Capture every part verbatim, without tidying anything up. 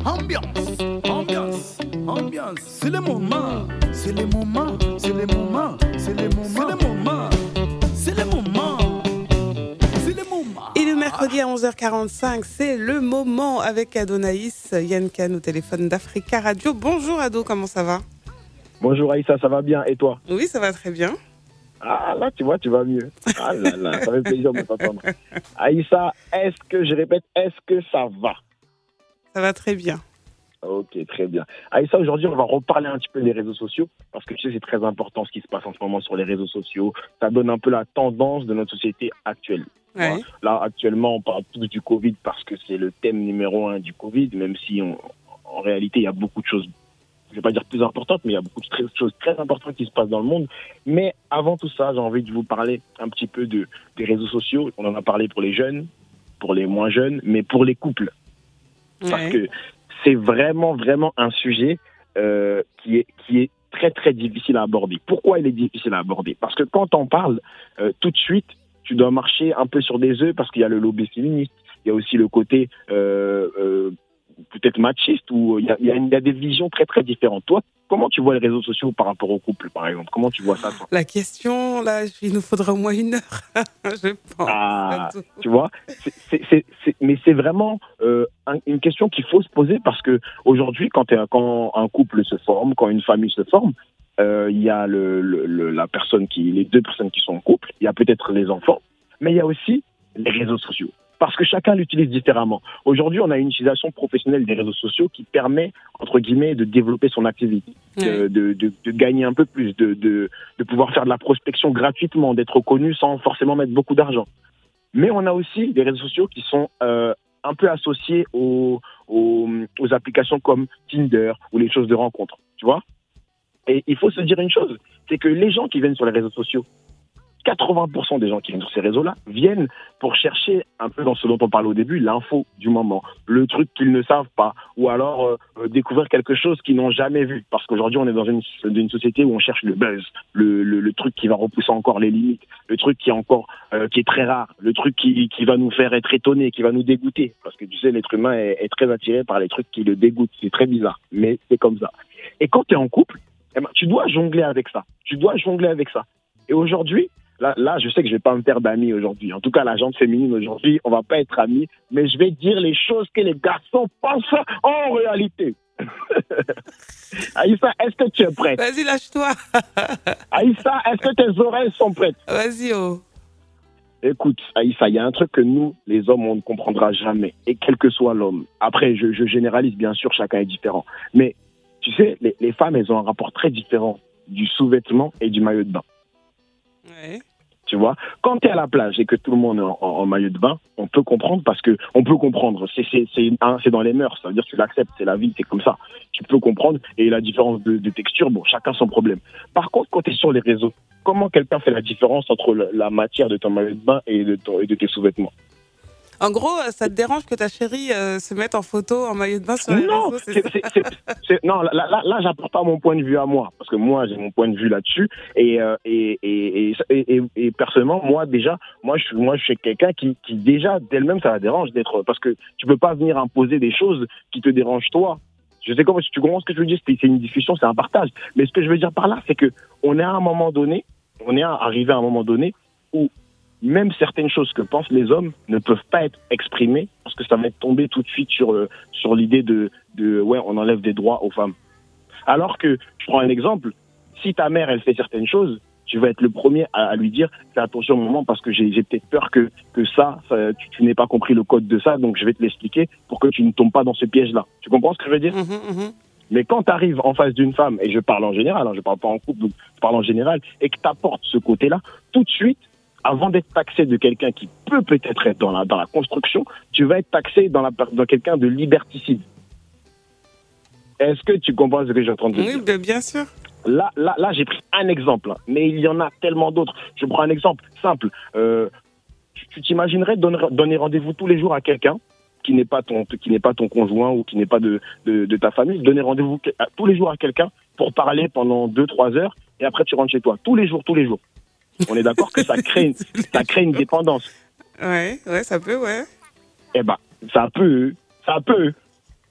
Ambiance, ambiance, ambiance. C'est le moment, c'est le moment, c'est le moment, c'est le moment, c'est le moment, c'est le moment, c'est le moment. Et le mercredi à onze heures quarante-cinq, c'est le moment avec Adonaïs, Yann Kahn au téléphone d'Africa Radio. Bonjour Ado, comment ça va? Bonjour Aïssa, ça va bien et toi? Oui, ça va très bien. Ah là, tu vois, tu vas mieux. Ah là là, ça fait plaisir de t'entendre. Aïssa, est-ce que, je répète, est-ce que ça va? Ça va très bien. Ok, très bien. Aïssa, aujourd'hui, on va reparler un petit peu des réseaux sociaux, parce que tu sais, c'est très important ce qui se passe en ce moment sur les réseaux sociaux. Ça donne un peu la tendance de notre société actuelle. Ouais. Voilà. Là, actuellement, on parle tous du Covid parce que c'est le thème numéro un du Covid, même si on, en réalité, il y a beaucoup de choses, je ne vais pas dire plus importantes, mais il y a beaucoup de très- choses très importantes qui se passent dans le monde. Mais avant tout ça, j'ai envie de vous parler un petit peu de, des réseaux sociaux. On en a parlé pour les jeunes, pour les moins jeunes, mais pour les couples. Parce Ouais. que c'est vraiment, vraiment un sujet euh, qui est, qui est très, très difficile à aborder. Pourquoi il est difficile à aborder? Parce que quand on parle, euh, tout de suite, tu dois marcher un peu sur des œufs parce qu'il y a le lobby féministe, il y a aussi le côté euh, euh, peut-être machiste, où il y a, il y a une- il y a des visions très, très différentes. Toi, comment tu vois les réseaux sociaux par rapport au couple, par exemple? Comment tu vois ça, toi? La question, là, il nous faudra au moins une heure, je pense. Ah, Ado. tu vois, c'est, c'est, c'est, c'est- mais c'est vraiment euh, un- une question qu'il faut se poser parce que aujourd'hui, quand, t'es- quand un couple se forme, quand une famille se forme, euh, il y a le, le- le- la personne qui, les deux personnes qui sont en couple, il y a peut-être les enfants, mais il y a aussi les réseaux sociaux. Parce que chacun l'utilise différemment. Aujourd'hui, on a une utilisation professionnelle des réseaux sociaux qui permet, entre guillemets, de développer son activité, Ouais. de, de, de, de gagner un peu plus, de, de, de pouvoir faire de la prospection gratuitement, d'être reconnu sans forcément mettre beaucoup d'argent. Mais on a aussi des réseaux sociaux qui sont euh, un peu associés aux, aux, aux applications comme Tinder ou les choses de rencontre, tu vois. Et il faut se dire une chose, c'est que les gens qui viennent sur les réseaux sociaux, quatre-vingts pour cent des gens qui viennent sur ces réseaux-là viennent pour chercher un peu dans ce dont on parlait au début, l'info du moment, le truc qu'ils ne savent pas, ou alors euh, euh, découvrir quelque chose qu'ils n'ont jamais vu. Parce qu'aujourd'hui, on est dans une, une société où on cherche le buzz, le, le, le truc qui va repousser encore les limites, le truc qui est encore euh, qui est très rare, le truc qui, qui va nous faire être étonnés, qui va nous dégoûter. Parce que tu sais, l'être humain est, est très attiré par les trucs qui le dégoûtent. C'est très bizarre, mais c'est comme ça. Et quand tu es en couple, eh ben, tu dois jongler avec ça. Tu dois jongler avec ça. Et aujourd'hui, Là, là, je sais que je vais pas me faire d'amis aujourd'hui. En tout cas, la gente féminine aujourd'hui, on va pas être amis, mais je vais dire les choses que les garçons pensent en réalité. Aïssa, est-ce que tu es prête? Vas-y, lâche-toi. Aïssa, est-ce que tes oreilles sont prêtes? Vas-y, oh. Écoute, Aïssa, il y a un truc que nous, les hommes, on ne comprendra jamais, et quel que soit l'homme. Après, je, je généralise, bien sûr, chacun est différent. Mais tu sais, les, les femmes, elles ont un rapport très différent du sous-vêtement et du maillot de bain. Ouais. Tu vois, quand tu es à la plage et que tout le monde est en, en- en maillot de bain, on peut comprendre parce que on peut comprendre. C'est, c'est, c'est, hein, c'est dans les mœurs, ça veut dire que tu l'acceptes, c'est la vie, c'est comme ça. Tu peux comprendre et la différence de, de texture, bon, chacun son problème. Par contre, quand tu es sur les réseaux, comment quelqu'un fait la différence entre le- la matière de ton maillot de bain et de, ton, et de tes sous-vêtements? En gros, euh, ça te dérange que ta chérie euh, se mette en photo en maillot de bain sur les Non, réseaux, c'est c'est, ça? c'est, c'est- c'est- non, là, là, là, j'apporte pas mon point de vue à moi, parce que moi, j'ai mon point de vue là-dessus, et, euh, et, et, et, et, et- et personnellement, moi, déjà, moi, je suis, moi, je suis quelqu'un qui, qui, déjà, d'elle-même, ça la dérange d'être, parce que tu peux pas venir imposer des choses qui te dérangent toi. Je sais comment, tu comprends ce que je veux dire, c'est, c'est une discussion, c'est un partage. Mais ce que je veux dire par là, c'est que on est à un moment donné, on est arrivé à un moment donné où même certaines choses que pensent les hommes ne peuvent pas être exprimées parce que ça va être tombé tout de suite sur, euh, sur l'idée de, de ouais, on enlève des droits aux femmes. Alors que, je prends un exemple, si ta mère, elle fait certaines choses, tu vas être le premier à, à lui dire fais attention au moment parce que j'ai, j'ai peut-être peur que, que ça, ça tu, tu n'aies pas compris le code de ça, donc je vais te l'expliquer pour que tu ne tombes pas dans ce piège-là. Tu comprends ce que je veux dire? Mhm, mhm. Mais quand tu arrives en face d'une femme, et je parle en général, hein, je parle pas en couple, donc je parle en général, et que tu apportes ce côté-là, tout de suite, avant d'être taxé de quelqu'un qui peut peut-être être dans la, dans la construction, tu vas être taxé dans, la, dans quelqu'un de liberticide. Est-ce que tu comprends ce que je suis en train de te dire? Oui, bien, bien sûr. Là, là, là, j'ai pris un exemple, hein, mais il y en a tellement d'autres. Je prends un exemple simple. Euh, tu, tu t'imaginerais donner, donner rendez-vous tous les jours à quelqu'un qui n'est pas ton, qui n'est pas ton conjoint ou qui n'est pas de, de, de ta famille, donner rendez-vous à- tous les jours à quelqu'un pour parler pendant deux, trois heures et après tu rentres chez toi. Tous les jours, tous les jours. On est d'accord que ça crée, une- ça crée une dépendance. Ouais, ouais, ça peut, ouais. Eh ben, ça peut, ça peut.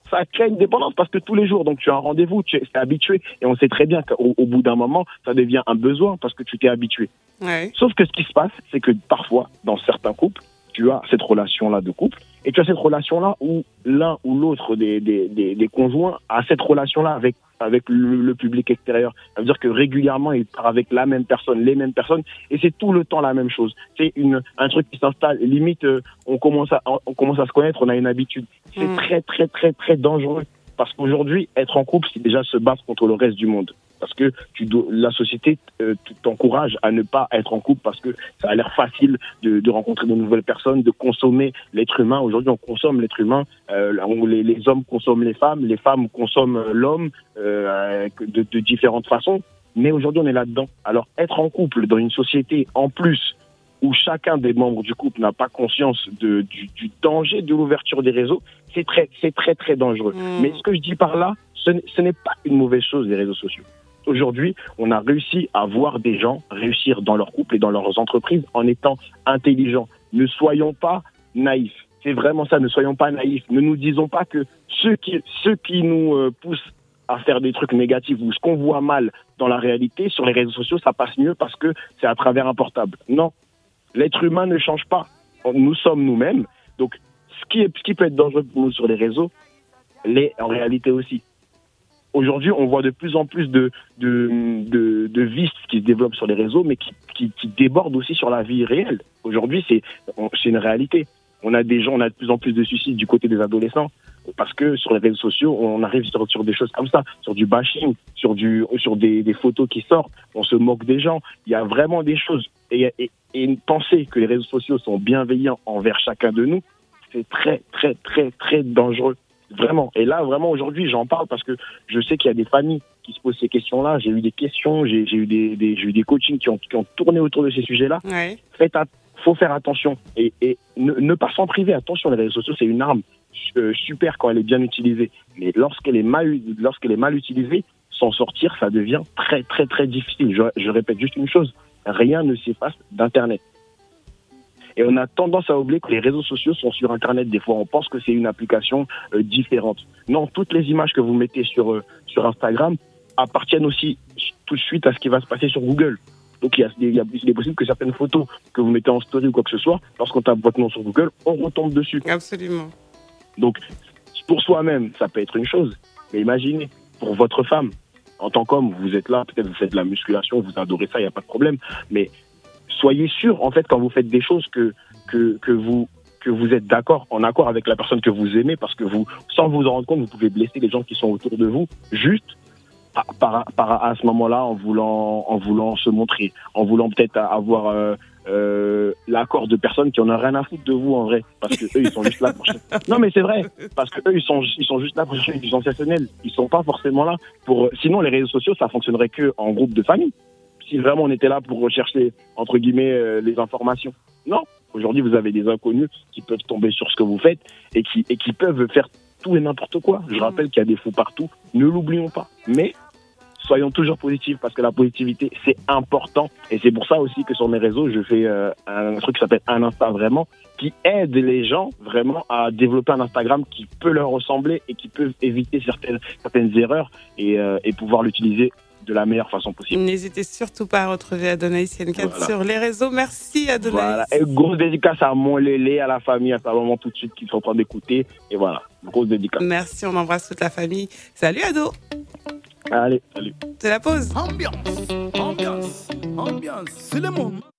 ça crée une dépendance parce que tous les jours, donc tu as un rendez-vous, tu es habitué. Et on sait très bien qu'au au bout d'un moment, ça devient un besoin parce que tu t'es habitué. Ouais. Sauf que ce qui se passe, c'est que parfois, dans certains couples, tu as cette relation-là de couple et tu as cette relation-là où l'un ou l'autre des, des, des, des conjoints a cette relation-là avec, avec le, le public extérieur. Ça veut dire que régulièrement, il part avec la même personne, les mêmes personnes, et c'est tout le temps la même chose. C'est une, un truc qui s'installe, limite, euh, on, commence à, on commence à se connaître, on a une habitude. C'est Mmh. très, très, très, très dangereux. Parce qu'aujourd'hui, être en couple, c'est déjà se battre contre le reste du monde. Parce que tu dois, la société euh, t'encourage à ne pas être en couple parce que ça a l'air facile de, de rencontrer de nouvelles personnes, de consommer l'être humain. Aujourd'hui, on consomme l'être humain. Euh, on, les, les hommes consomment les femmes, les femmes consomment l'homme euh, de, de différentes façons. Mais aujourd'hui, on est là-dedans. Alors, être en couple dans une société, en plus, où chacun des membres du couple n'a pas conscience de, du, du danger de l'ouverture des réseaux, c'est très, c'est très, très dangereux. Mmh. Mais ce que je dis par là, ce n'est, ce n'est pas une mauvaise chose, les réseaux sociaux. Aujourd'hui, on a réussi à voir des gens réussir dans leur couple et dans leurs entreprises en étant intelligents. Ne soyons pas naïfs. C'est vraiment ça, ne soyons pas naïfs. Ne nous disons pas que ceux qui, ceux qui nous euh, poussent à faire des trucs négatifs ou ce qu'on voit mal dans la réalité, sur les réseaux sociaux, ça passe mieux parce que c'est à travers un portable. Non. L'être humain ne change pas. Nous sommes nous-mêmes. Donc, ce qui, est, ce qui peut être dangereux pour nous sur les réseaux, l'est en réalité aussi. Aujourd'hui, on voit de plus en plus de, de, de, de vices qui se développent sur les réseaux, mais qui, qui, qui débordent aussi sur la vie réelle. Aujourd'hui, c'est, c'est une réalité. On a des gens, on a de plus en plus de suicides du côté des adolescents, parce que sur les réseaux sociaux, on arrive sur, sur des choses comme ça, sur du bashing, sur, du, sur des, des photos qui sortent, on se moque des gens. Il y a vraiment des choses. Et, et, et penser que les réseaux sociaux sont bienveillants envers chacun de nous, c'est très, très, très, très dangereux. Vraiment. Et là, vraiment, aujourd'hui, j'en parle parce que je sais qu'il y a des familles qui se posent ces questions-là. J'ai eu des questions, j'ai, j'ai, eu, des, des, j'ai eu des coachings qui ont, qui ont tourné autour de ces sujets-là. Ouais. Faites à, faut faire attention. Et, et ne, ne pas s'en priver. Attention, les réseaux sociaux, c'est une arme euh, super quand elle est bien utilisée. Mais lorsqu'elle est mal, lorsqu'elle est mal utilisée, s'en sortir, ça devient très, très, très difficile. Je, je répète juste une chose. Rien ne s'efface d'Internet. Et on a tendance à oublier que les réseaux sociaux sont sur Internet. Des fois, on pense que c'est une application euh, différente. Non, toutes les images que vous mettez sur, euh, sur Instagram appartiennent aussi tout de suite à ce qui va se passer sur Google. Donc, il, y a, il, y a, il est possible que certaines photos que vous mettez en story ou quoi que ce soit, lorsqu'on tape votre nom sur Google, on retombe dessus. Absolument. Donc, pour soi-même, ça peut être une chose. Mais imaginez, pour votre femme, en tant qu'homme, vous êtes là, peut-être vous faites de la musculation, vous adorez ça, il n'y a pas de problème. Mais soyez sûr, en fait, quand vous faites des choses que, que, que, vous, que vous êtes d'accord, en accord avec la personne que vous aimez, parce que vous, sans vous en rendre compte, vous pouvez blesser les gens qui sont autour de vous, juste par, par, par, à ce moment-là, en voulant, en voulant se montrer, en voulant peut-être avoir euh, euh, l'accord de personnes qui en ont rien à foutre de vous, en vrai, parce que eux, ils sont juste là pour... Non, mais c'est vrai, parce que eux, ils sont, ils sont juste là pour chercher du sensationnel. Ils sont pas forcément là pour... Sinon, les réseaux sociaux, ça fonctionnerait que en groupe de famille. Si vraiment on était là pour rechercher, entre guillemets, euh, les informations. Non. Aujourd'hui, vous avez des inconnus qui peuvent tomber sur ce que vous faites et qui, et qui peuvent faire tout et n'importe quoi. Je rappelle qu'il y a des fous partout. Ne l'oublions pas. Mais soyons toujours positifs parce que la positivité, c'est important. Et c'est pour ça aussi que sur mes réseaux, je fais euh, un truc qui s'appelle Un Insta Vraiment, qui aide les gens vraiment à développer un Instagram qui peut leur ressembler et qui peut éviter certaines, certaines erreurs et, euh, et pouvoir l'utiliser de la meilleure façon possible. N'hésitez surtout pas à retrouver Adonaïs Yenkat Voilà. sur les réseaux. Merci Adonaïs. Voilà. Et grosse dédicace à mon Lélé, à la famille, à sa maman tout de suite qui sont en train d'écouter. Et voilà, grosse dédicace. Merci, on embrasse toute la famille. Salut Ado. Allez, salut. C'est la pause. Ambiance, ambiance, ambiance. C'est le moment.